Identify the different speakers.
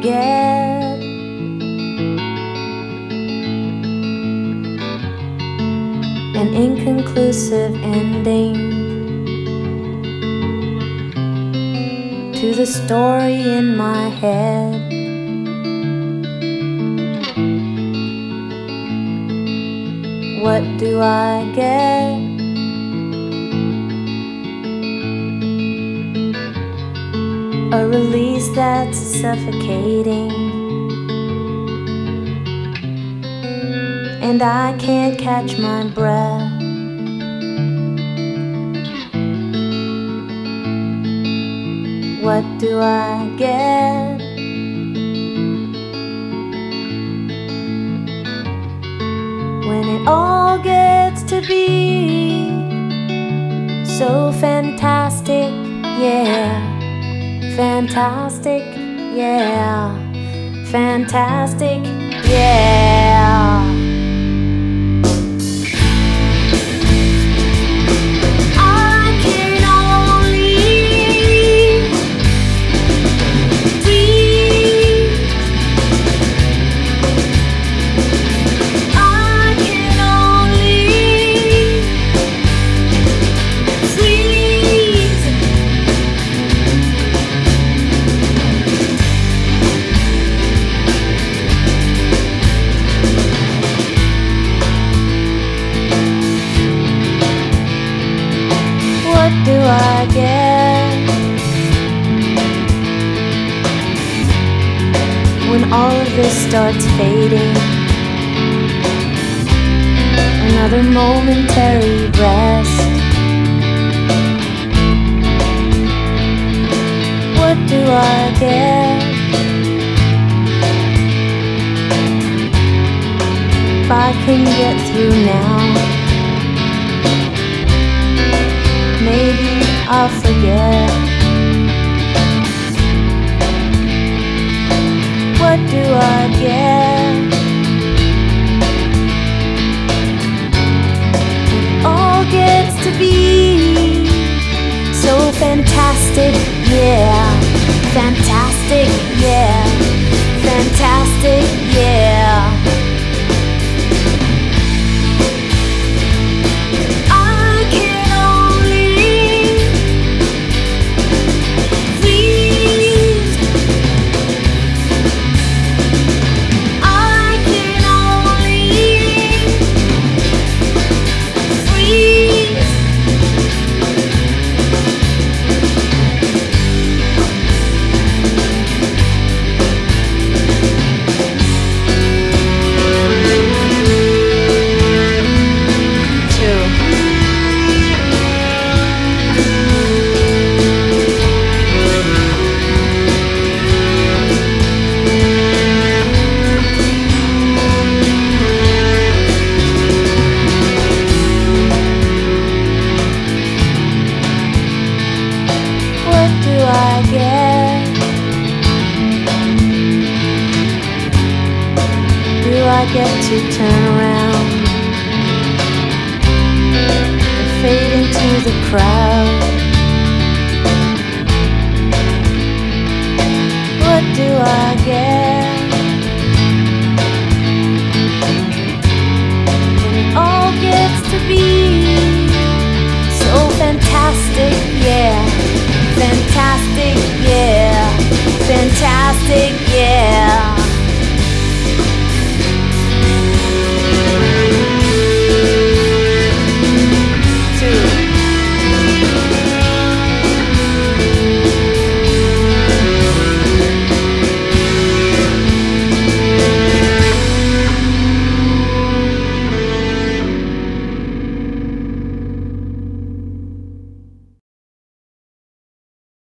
Speaker 1: get an inconclusive ending to the story in my head. What do I get? A release that's suffocating, and I can't catch my breath. What do I get? When it all gets to be so fantastic, yeah. Fantastic, yeah. Fantastic, yeah. I can only breathe. I can only freeze. What do I get when all of this starts fading? Another momentary rest. What do I get if I can get through now? Maybe I'll forget. What do I get? It all gets to be so fantastic, yeah. Fantastic, yeah. Fantastic, yeah. I get to turn around and fade into the crowd.